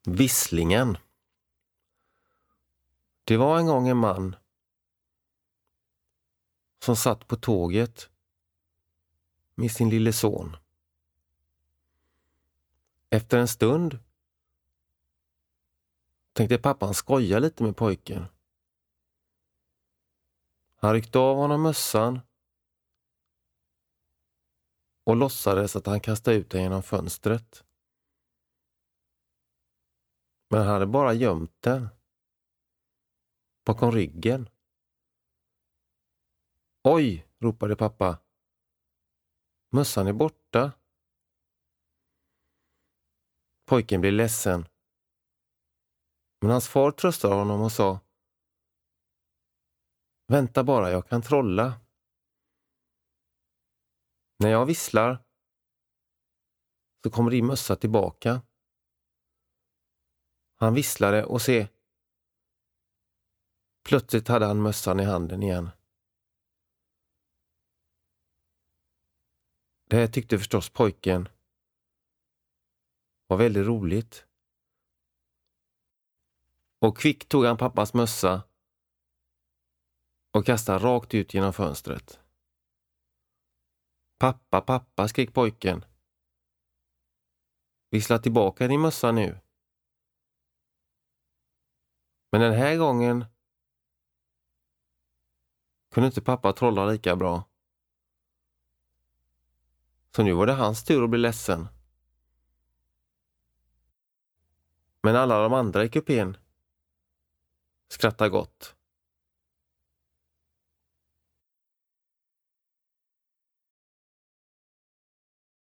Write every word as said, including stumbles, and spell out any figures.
Visslingen. Det var en gång en man som satt på tåget med sin lille son. Efter en stund tänkte pappan skoja lite med pojken. Han ryckte av honom mössan och låtsades att han kastade ut den genom fönstret. Men han hade bara gömt den bakom ryggen. Oj, ropade pappa. Mössan är borta. Pojken blev ledsen. Men hans far tröstade honom och sa: Vänta bara, jag kan trolla. När jag visslar så kommer din mössa tillbaka. Han visslade och se. Plötsligt hade han mössan i handen igen. Det här tyckte förstås pojken var väldigt roligt. Och kvickt tog han pappas mössa och kastade rakt ut genom fönstret. Pappa, pappa, skrek pojken. Vissla tillbaka din mössa nu. Men den här gången kunde inte pappa trolla lika bra. Så nu var det hans tur att bli ledsen. Men alla de andra i kupén skrattade gott.